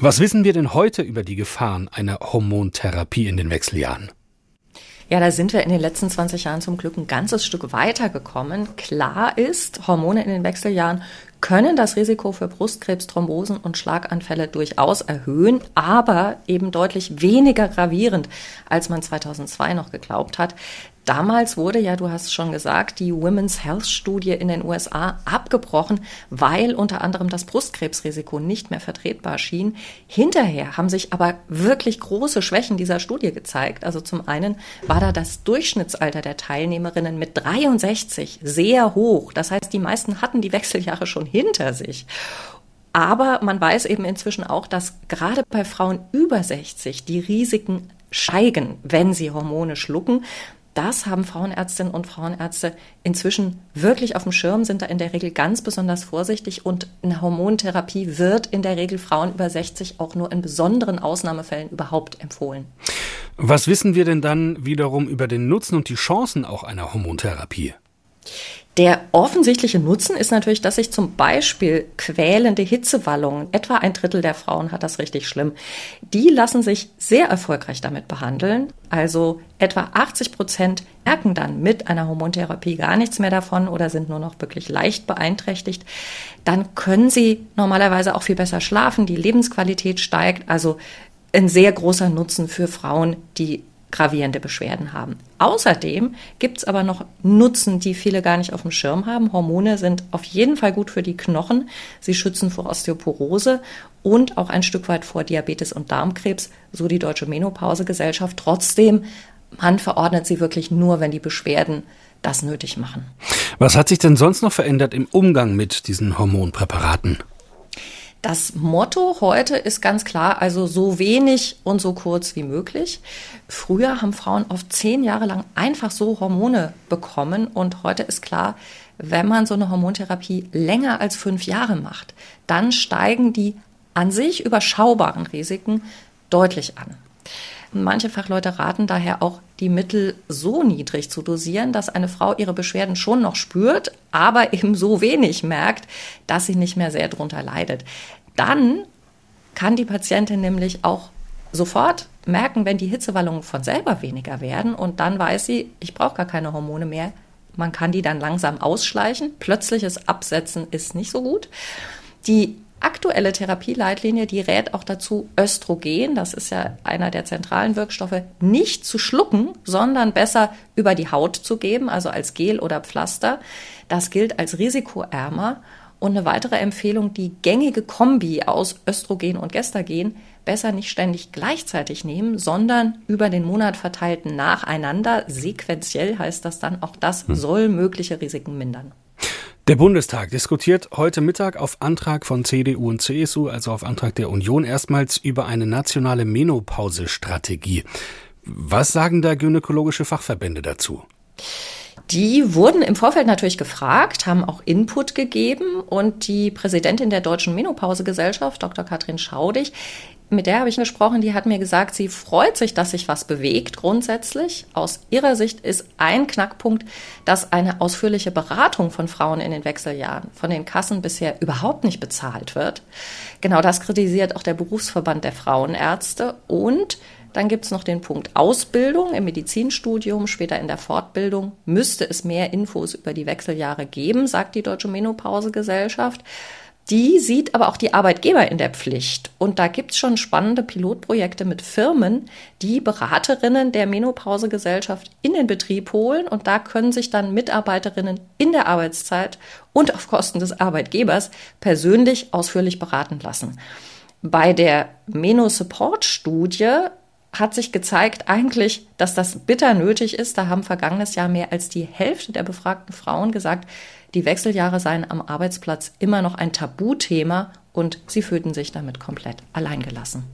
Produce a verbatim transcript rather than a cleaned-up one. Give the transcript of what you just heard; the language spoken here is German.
Was wissen wir denn heute über die Gefahren einer Hormontherapie in den Wechseljahren? Ja, da sind wir in den letzten zwanzig Jahren zum Glück ein ganzes Stück weitergekommen. Klar ist, Hormone in den Wechseljahren können das Risiko für Brustkrebs, Thrombosen und Schlaganfälle durchaus erhöhen, aber eben deutlich weniger gravierend, als man zweitausendzwei noch geglaubt hat. Damals wurde ja, du hast es schon gesagt, die Women's Health Studie in den U S A abgebrochen, weil unter anderem das Brustkrebsrisiko nicht mehr vertretbar schien. Hinterher haben sich aber wirklich große Schwächen dieser Studie gezeigt. Also zum einen war da das Durchschnittsalter der Teilnehmerinnen mit dreiundsechzig sehr hoch. Das heißt, die meisten hatten die Wechseljahre schon hinter sich. Aber man weiß eben inzwischen auch, dass gerade bei Frauen über sechzig die Risiken steigen, wenn sie Hormone schlucken. Das haben Frauenärztinnen und Frauenärzte inzwischen wirklich auf dem Schirm, sind da in der Regel ganz besonders vorsichtig und eine Hormontherapie wird in der Regel Frauen über sechzig auch nur in besonderen Ausnahmefällen überhaupt empfohlen. Was wissen wir denn dann wiederum über den Nutzen und die Chancen auch einer Hormontherapie? Der offensichtliche Nutzen ist natürlich, dass sich zum Beispiel quälende Hitzewallungen, etwa ein Drittel der Frauen hat das richtig schlimm, die lassen sich sehr erfolgreich damit behandeln. Also etwa achtzig Prozent merken dann mit einer Hormontherapie gar nichts mehr davon oder sind nur noch wirklich leicht beeinträchtigt. Dann können sie normalerweise auch viel besser schlafen, die Lebensqualität steigt, also ein sehr großer Nutzen für Frauen, die gravierende Beschwerden haben. Außerdem gibt es aber noch Nutzen, die viele gar nicht auf dem Schirm haben. Hormone sind auf jeden Fall gut für die Knochen. Sie schützen vor Osteoporose und auch ein Stück weit vor Diabetes und Darmkrebs, so die Deutsche Menopausegesellschaft. Trotzdem, man verordnet sie wirklich nur, wenn die Beschwerden das nötig machen. Was hat sich denn sonst noch verändert im Umgang mit diesen Hormonpräparaten? Das Motto heute ist ganz klar, also so wenig und so kurz wie möglich. Früher haben Frauen oft zehn Jahre lang einfach so Hormone bekommen und heute ist klar, wenn man so eine Hormontherapie länger als fünf Jahre macht, dann steigen die an sich überschaubaren Risiken deutlich an. Manche Fachleute raten daher auch, die Mittel so niedrig zu dosieren, dass eine Frau ihre Beschwerden schon noch spürt, aber eben so wenig merkt, dass sie nicht mehr sehr drunter leidet. Dann kann die Patientin nämlich auch sofort merken, wenn die Hitzewallungen von selber weniger werden und dann weiß sie, ich brauche gar keine Hormone mehr. Man kann die dann langsam ausschleichen. Plötzliches Absetzen ist nicht so gut. Die aktuelle Therapieleitlinie, die rät auch dazu, Östrogen, das ist ja einer der zentralen Wirkstoffe, nicht zu schlucken, sondern besser über die Haut zu geben, also als Gel oder Pflaster. Das gilt als risikoärmer. Und eine weitere Empfehlung, die gängige Kombi aus Östrogen und Gestagen besser nicht ständig gleichzeitig nehmen, sondern über den Monat verteilten nacheinander, sequenziell heißt das dann, auch das soll mögliche Risiken mindern. Der Bundestag diskutiert heute Mittag auf Antrag von C D U und C S U, also auf Antrag der Union, erstmals über eine nationale Menopausestrategie. Was sagen da gynäkologische Fachverbände dazu? Die wurden im Vorfeld natürlich gefragt, haben auch Input gegeben und die Präsidentin der Deutschen Menopausegesellschaft, Doktor Katrin Schaudig, mit der habe ich gesprochen, die hat mir gesagt, sie freut sich, dass sich was bewegt grundsätzlich. Aus ihrer Sicht ist ein Knackpunkt, dass eine ausführliche Beratung von Frauen in den Wechseljahren von den Kassen bisher überhaupt nicht bezahlt wird. Genau das kritisiert auch der Berufsverband der Frauenärzte. Und dann gibt es noch den Punkt Ausbildung im Medizinstudium, später in der Fortbildung. Müsste es mehr Infos über die Wechseljahre geben, sagt die Deutsche Menopausegesellschaft. Die sieht aber auch die Arbeitgeber in der Pflicht. Und da gibt's schon spannende Pilotprojekte mit Firmen, die Beraterinnen der Menopausegesellschaft in den Betrieb holen. Und da können sich dann Mitarbeiterinnen in der Arbeitszeit und auf Kosten des Arbeitgebers persönlich ausführlich beraten lassen. Bei der Meno-Support-Studie hat sich gezeigt eigentlich, dass das bitter nötig ist. Da haben vergangenes Jahr mehr als die Hälfte der befragten Frauen gesagt, die Wechseljahre seien am Arbeitsplatz immer noch ein Tabuthema und sie fühlten sich damit komplett alleingelassen.